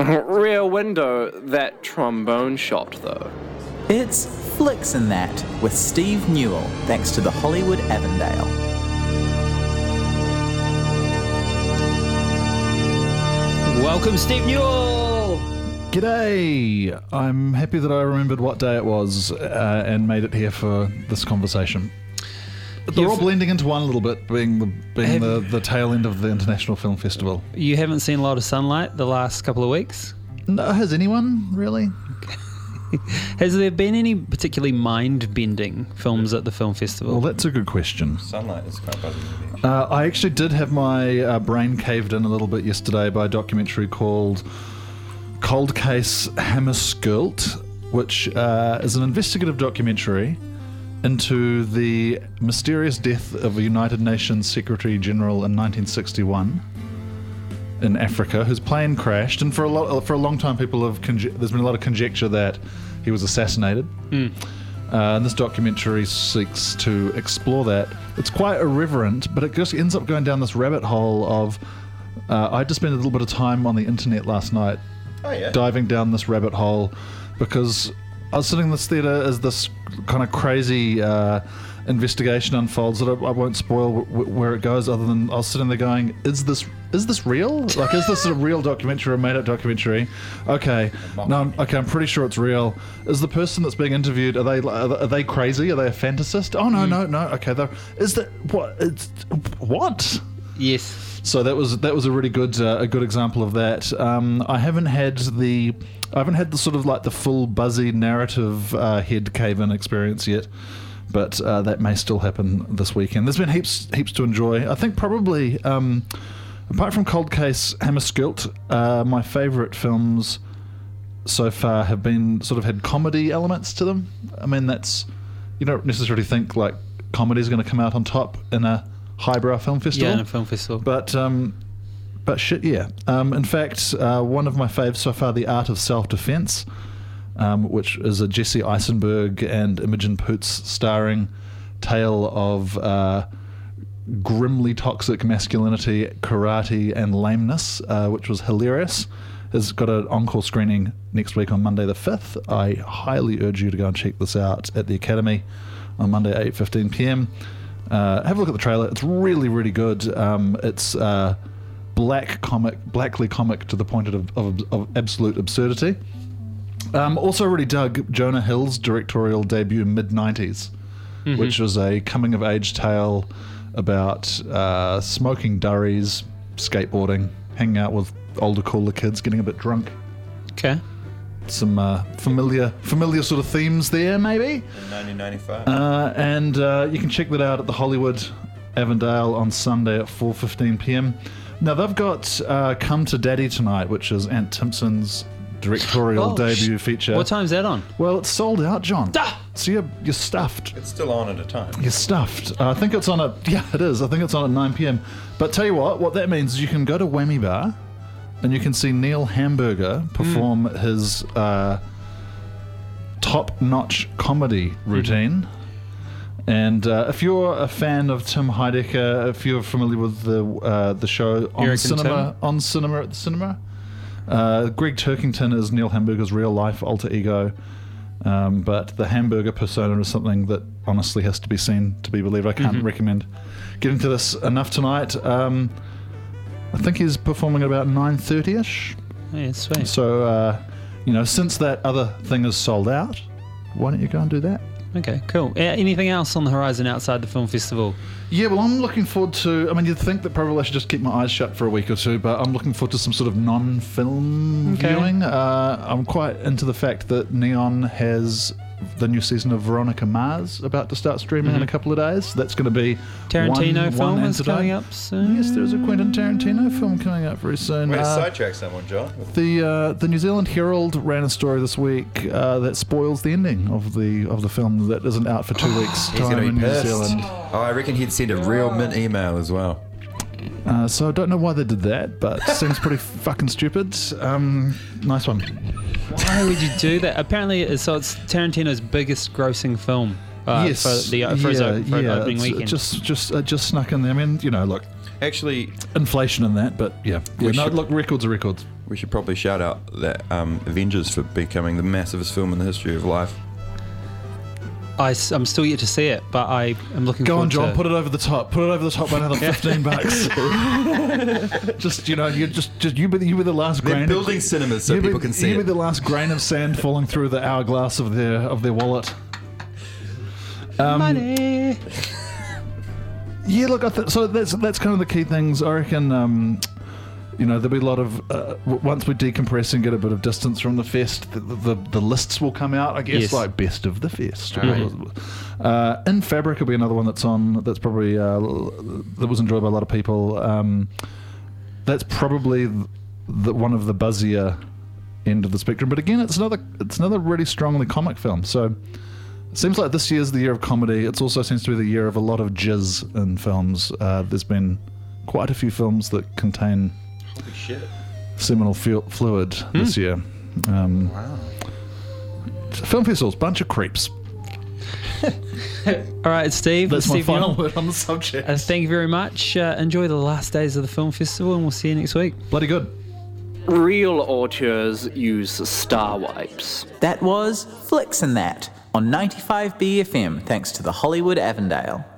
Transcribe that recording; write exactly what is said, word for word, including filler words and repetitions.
Rear Window, that trombone shot, though. It's Flicks in That with Steve Newell, thanks to the Hollywood Avondale. Welcome, Steve Newell! G'day! I'm happy that I remembered what day it was uh, and made it here for this conversation. They're all blending into one a little bit, being the being the, the tail end of the International Film Festival. You haven't seen a lot of sunlight the last couple of weeks? No, has anyone, really? Has there been any particularly mind-bending films at the film festival? Well, that's a good question. Sunlight is quite buzzing. Uh, I actually did have my uh, brain caved in a little bit yesterday by a documentary called Cold Case Hammarskjöld, which uh, is an investigative documentary into the mysterious death of a United Nations Secretary General in nineteen sixty-one in Africa, whose plane crashed, and for a lo- for a long time, people have conje- there's been a lot of conjecture that he was assassinated. Mm. Uh, and this documentary seeks to explore that. It's quite irreverent, but it just ends up going down this rabbit hole of. Uh, I just spent a little bit of time on the internet last night, oh, yeah. diving down this rabbit hole, because I was sitting in this theatre as this kind of crazy uh, investigation unfolds that I, I won't spoil w- w- where it goes, other than I was sitting there going, is this is this real? Like, is this a real documentary or a made-up documentary? Okay, no, I'm, okay, I'm pretty sure it's real. Is the person that's being interviewed, are they are they crazy? Are they a fantasist? Oh, no, mm. no, no, okay. Is that, what? It's, what? Yes. So that was that was a really good uh, a good example of that. Um, I haven't had the I haven't had the sort of like the full buzzy narrative uh, head cave-in experience yet, but uh, that may still happen this weekend. There's been heaps heaps to enjoy. I think probably um, apart from Cold Case Hammarskjöld, uh, my favourite films so far have been sort of had comedy elements to them. I mean, that's you don't necessarily think like comedy is going to come out on top in a highbrow film festival. Yeah, in a film festival. But um, but shit, yeah. Um, in fact, uh, one of my faves so far, The Art of Self-Defense, um, which is a Jesse Eisenberg and Imogen Poots starring tale of uh, grimly toxic masculinity, karate, and lameness, uh, which was hilarious. Has got an encore screening next week on Monday the fifth. I highly urge you to go and check this out at the Academy on Monday at eight fifteen p.m. Uh, have a look at the trailer. It's really, really good. Um, it's uh, black comic, blackly comic to the point of, of, of absolute absurdity. Um, also really dug Jonah Hill's directorial debut, mid nineties, mm-hmm. which was a coming-of-age tale about uh, smoking durries, skateboarding, hanging out with older, cooler kids, getting a bit drunk. Okay. Some uh, familiar familiar sort of themes there, maybe. In nineteen ninety-five. Uh, and uh, you can check that out at the Hollywood Avondale on Sunday at four fifteen p.m. Now, they've got uh, Come to Daddy Tonight, which is Ant Timpson's directorial oh, debut sh- feature. What time's that on? Well, it's sold out, John. Ah! So you're, you're stuffed. It's still on at a time. You're stuffed. Uh, I think it's on at... Yeah, it is. I think it's on at nine p.m. But tell you what, what that means is you can go to Whammy Bar and you can see Neil Hamburger perform mm. his uh, top-notch comedy routine. Mm-hmm. And uh, if you're a fan of Tim Heidecker, if you're familiar with the uh, the show on Eric cinema, on cinema at the cinema, uh, Greg Turkington is Neil Hamburger's real-life alter ego. Um, but the Hamburger persona is something that honestly has to be seen to be believed. I can't mm-hmm. recommend getting to this enough tonight. Um, I think he's performing at about nine thirty-ish. Yeah, sweet. So, uh, you know, since that other thing is sold out, why don't you go and do that? Okay, cool. Uh, anything else on the horizon outside the film festival? Yeah, well, I'm looking forward to... I mean, you'd think that probably I should just keep my eyes shut for a week or two, but I'm looking forward to some sort of non-film okay. viewing. Uh, I'm quite into the fact that Neon has the new season of Veronica Mars about to start streaming mm-hmm. in a couple of days. That's going to be Tarantino one, film one is coming up soon. Yes, there's a Quentin Tarantino film coming up very soon. Way to uh, sidetrack someone, John. The uh, the New Zealand Herald ran a story this week uh, that spoils the ending of the of the film that isn't out for two weeks. He's going to be in pissed. New Zealand. Oh, I reckon he'd send a real mint email as well. Uh, so I don't know why they did that, but it seems pretty fucking stupid. Um, nice one. Why would you do that? Apparently, it's, so it's Tarantino's biggest grossing film uh, yes, for the uh, for yeah, his, for yeah, opening it's, weekend. It just just uh, just snuck in there. I mean, you know, look, actually, inflation and that, but yeah, yeah We no, should- look, records are records. We should probably shout out that um, Avengers for becoming the massivest film in the history of life. I, am still yet to see it, but I am looking Go forward on, John. to Put it over the top. Put it over the top by another fifteen bucks. just you know, you just just you be the, you be the last They're grain. building of, cinemas so you people be, can see you it. be the last grain of sand falling through the hourglass of their of their wallet. Um, money. Yeah, look, I th- so that's that's kind of the key things. I reckon, um, you know, there'll be a lot of uh, w- once we decompress and get a bit of distance from the fest, the the, the lists will come out. I guess Yes. like best of the fest. Right. Uh, In Fabric will be another one that's on. That's probably uh, that was enjoyed by a lot of people. Um, that's probably the, one of the buzzier end of the spectrum. But again, it's another it's another really strongly comic film. So. It seems like this year's the year of comedy. It also seems to be the year of a lot of jizz in films. Uh, there's been quite a few films that contain Holy shit. seminal fu- fluid this year. Um, Wow. Film festivals, bunch of creeps. All right, Steve. That's Steve my final Young, word on the subject. Uh, thank you very much. Uh, enjoy the last days of the film festival, and we'll see you next week. Bloody good. Real auteurs use star wipes. That was Flicks and That on ninety-five B F M, thanks to the Hollywood Avondale.